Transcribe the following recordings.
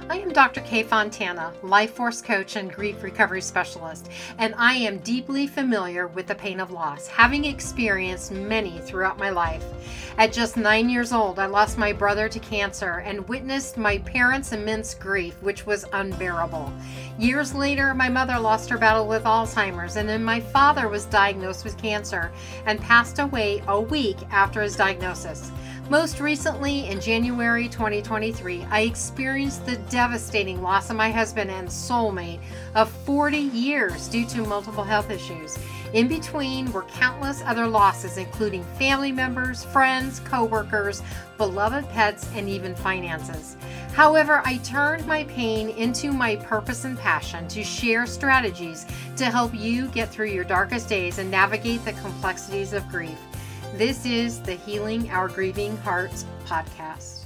I am Dr. Kay Fontana, life force coach and grief recovery specialist, and I am deeply familiar with the pain of loss, having experienced many throughout my life. At just 9 years old, I lost my brother to cancer and witnessed my parents' immense grief, which was unbearable. Years later, my mother lost her battle with Alzheimer's, and then my father was diagnosed with cancer and passed away a week after his diagnosis. Most recently, in January 2023, I experienced the devastating loss of my husband and soulmate of 40 years due to multiple health issues. In between were countless other losses, including family members, friends, co-workers, beloved pets, and even finances. However, I turned my pain into my purpose and passion to share strategies to help you get through your darkest days and navigate the complexities of grief. This is the Healing Our Grieving Hearts podcast.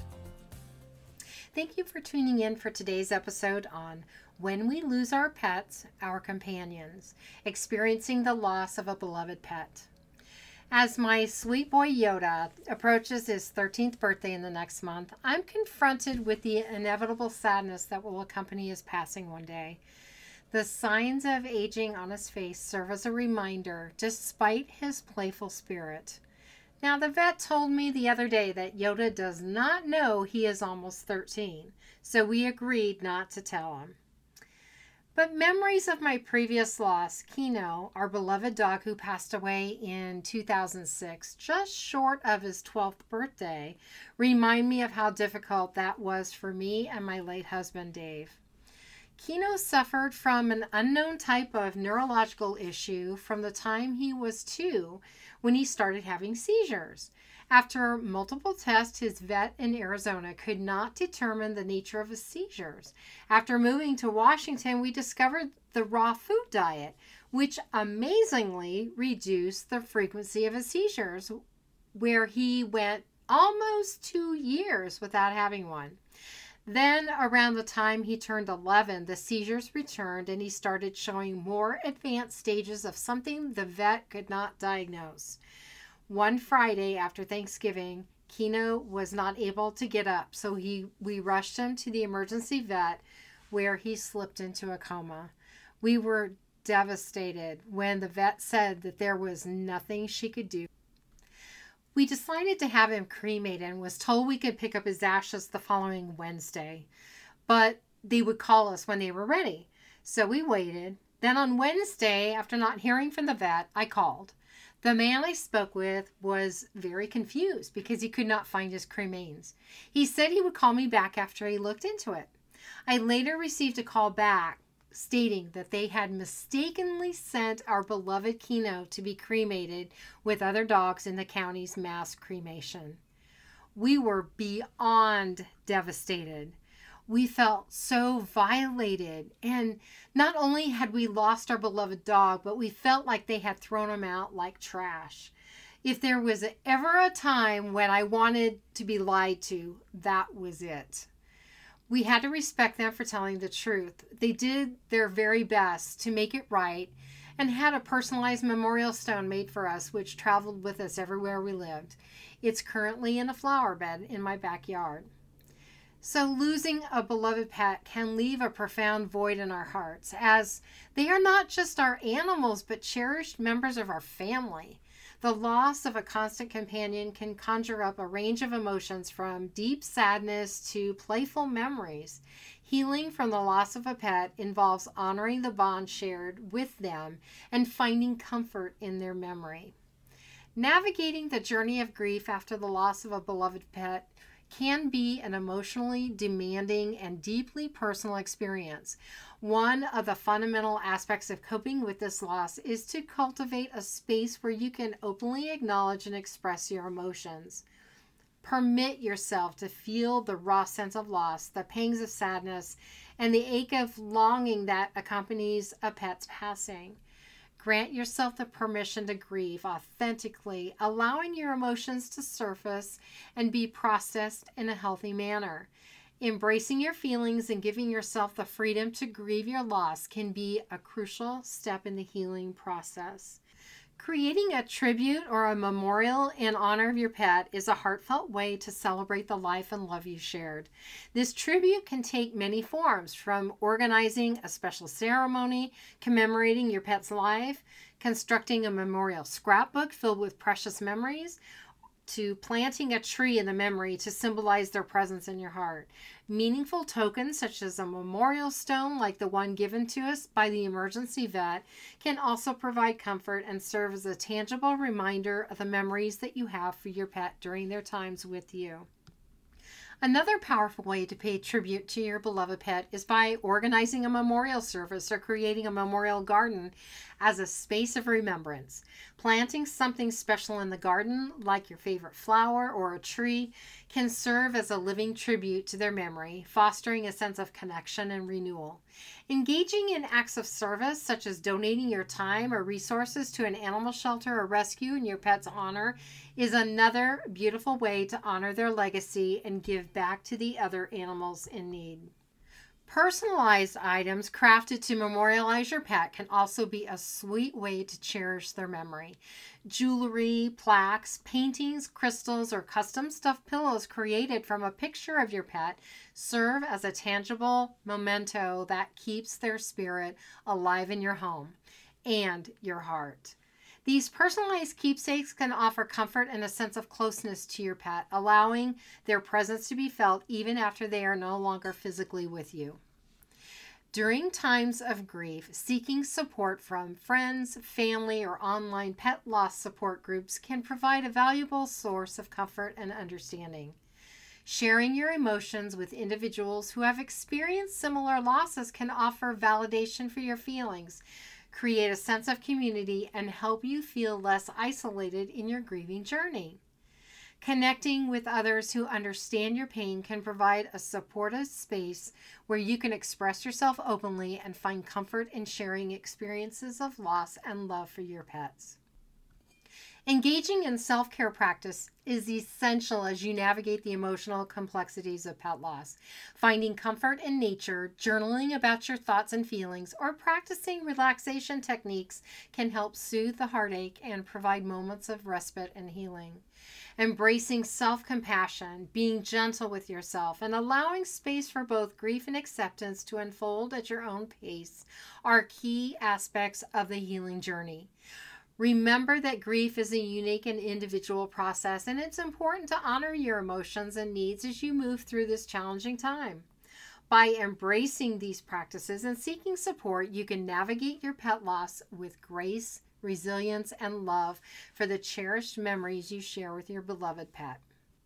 Thank you for tuning in for today's episode on When We Lose Our Pets, Our Companions, Experiencing the Loss of a Beloved Pet. As my sweet boy Yoda approaches his 13th birthday in the next month, I'm confronted with the inevitable sadness that will accompany his passing one day. The signs of aging on his face serve as a reminder, despite his playful spirit. Now, the vet told me the other day that Yoda does not know he is almost 13, so we agreed not to tell him. But memories of my previous loss, Kino, our beloved dog who passed away in 2006, just short of his 12th birthday, remind me of how difficult that was for me and my late husband, Dave. Kino suffered from an unknown type of neurological issue from the time he was 2 when he started having seizures. After multiple tests, his vet in Arizona could not determine the nature of his seizures. After moving to Washington, we discovered the raw food diet, which amazingly reduced the frequency of his seizures, where he went almost 2 years without having one. Then, around the time he turned 11, the seizures returned and he started showing more advanced stages of something the vet could not diagnose. One Friday after Thanksgiving, Kino was not able to get up, so we rushed him to the emergency vet where he slipped into a coma. We were devastated when the vet said that there was nothing she could do. We decided to have him cremated and was told we could pick up his ashes the following Wednesday, but they would call us when they were ready. So we waited. Then on Wednesday, after not hearing from the vet, I called. The man I spoke with was very confused because he could not find his cremains. He said he would call me back after he looked into it. I later received a call back stating that they had mistakenly sent our beloved Kino to be cremated with other dogs in the county's mass cremation. We were beyond devastated. We felt so violated, and not only had we lost our beloved dog, but we felt like they had thrown him out like trash. If there was ever a time when I wanted to be lied to, that was it. We had to respect them for telling the truth. They did their very best to make it right and had a personalized memorial stone made for us, which traveled with us everywhere we lived. It's currently in a flower bed in my backyard. So losing a beloved pet can leave a profound void in our hearts, as they are not just our animals, but cherished members of our family. The loss of a constant companion can conjure up a range of emotions from deep sadness to playful memories. Healing from the loss of a pet involves honoring the bond shared with them and finding comfort in their memory. Navigating the journey of grief after the loss of a beloved pet can be an emotionally demanding and deeply personal experience. One of the fundamental aspects of coping with this loss is to cultivate a space where you can openly acknowledge and express your emotions. Permit yourself to feel the raw sense of loss, the pangs of sadness, and the ache of longing that accompanies a pet's passing. Grant yourself the permission to grieve authentically, allowing your emotions to surface and be processed in a healthy manner. Embracing your feelings and giving yourself the freedom to grieve your loss can be a crucial step in the healing process. Creating a tribute or a memorial in honor of your pet is a heartfelt way to celebrate the life and love you shared. This tribute can take many forms, from organizing a special ceremony commemorating your pet's life, constructing a memorial scrapbook filled with precious memories, to planting a tree in the memory to symbolize their presence in your heart. Meaningful tokens such as a memorial stone like the one given to us by the emergency vet can also provide comfort and serve as a tangible reminder of the memories that you have for your pet during their times with you. Another powerful way to pay tribute to your beloved pet is by organizing a memorial service or creating a memorial garden as a space of remembrance. Planting something special in the garden, like your favorite flower or a tree, can serve as a living tribute to their memory, fostering a sense of connection and renewal. Engaging in acts of service, such as donating your time or resources to an animal shelter or rescue in your pet's honor, is another beautiful way to honor their legacy and give back to the other animals in need. Personalized items crafted to memorialize your pet can also be a sweet way to cherish their memory. Jewelry, plaques, paintings, crystals, or custom stuffed pillows created from a picture of your pet serve as a tangible memento that keeps their spirit alive in your home and your heart. These personalized keepsakes can offer comfort and a sense of closeness to your pet, allowing their presence to be felt even after they are no longer physically with you. During times of grief, seeking support from friends, family, or online pet loss support groups can provide a valuable source of comfort and understanding. Sharing your emotions with individuals who have experienced similar losses can offer validation for your feelings, create a sense of community, and help you feel less isolated in your grieving journey. Connecting with others who understand your pain can provide a supportive space where you can express yourself openly and find comfort in sharing experiences of loss and love for your pets. Engaging in self-care practice is essential as you navigate the emotional complexities of pet loss. Finding comfort in nature, journaling about your thoughts and feelings, or practicing relaxation techniques can help soothe the heartache and provide moments of respite and healing. Embracing self-compassion, being gentle with yourself, and allowing space for both grief and acceptance to unfold at your own pace are key aspects of the healing journey. Remember that grief is a unique and individual process, and it's important to honor your emotions and needs as you move through this challenging time. By embracing these practices and seeking support, you can navigate your pet loss with grace, resilience, and love for the cherished memories you share with your beloved pet.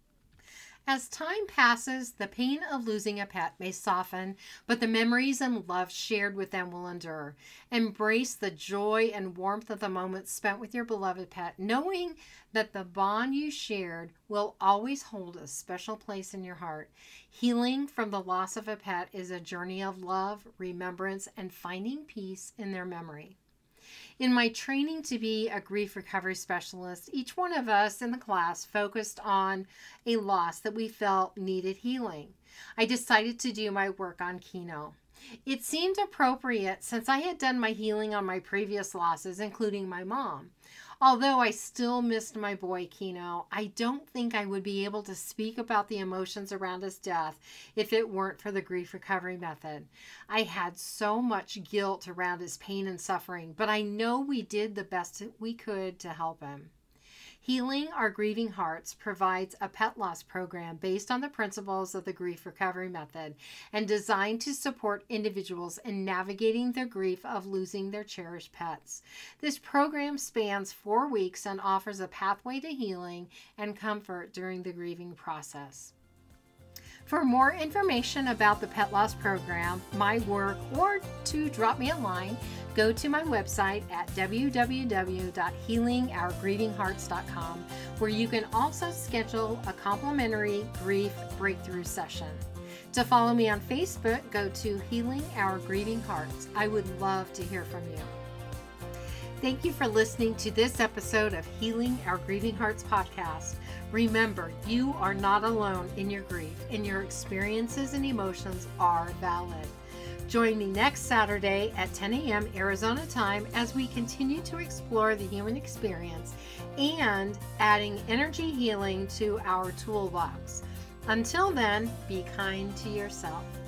As time passes, the pain of losing a pet may soften, but the memories and love shared with them will endure. Embrace the joy and warmth of the moments spent with your beloved pet, knowing that the bond you shared will always hold a special place in your heart. Healing from the loss of a pet is a journey of love, remembrance, and finding peace in their memory. In my training to be a grief recovery specialist, each one of us in the class focused on a loss that we felt needed healing. I decided to do my work on Kino. It seemed appropriate since I had done my healing on my previous losses, including my mom. Although I still missed my boy Kino, I don't think I would be able to speak about the emotions around his death if it weren't for the grief recovery method. I had so much guilt around his pain and suffering, but I know we did the best we could to help him. Healing Our Grieving Hearts provides a pet loss program based on the principles of the grief recovery method and designed to support individuals in navigating the grief of losing their cherished pets. This program spans 4 weeks and offers a pathway to healing and comfort during the grieving process. For more information about the Pet Loss Program, my work, or to drop me a line, go to my website at www.healingourgrievinghearts.com, where you can also schedule a complimentary grief breakthrough session. To follow me on Facebook, go to Healing Our Grieving Hearts. I would love to hear from you. Thank you for listening to this episode of Healing Our Grieving Hearts podcast. Remember, you are not alone in your grief, and your experiences and emotions are valid. Join me next Saturday at 10 a.m. Arizona time as we continue to explore the human experience and adding energy healing to our toolbox. Until then, be kind to yourself.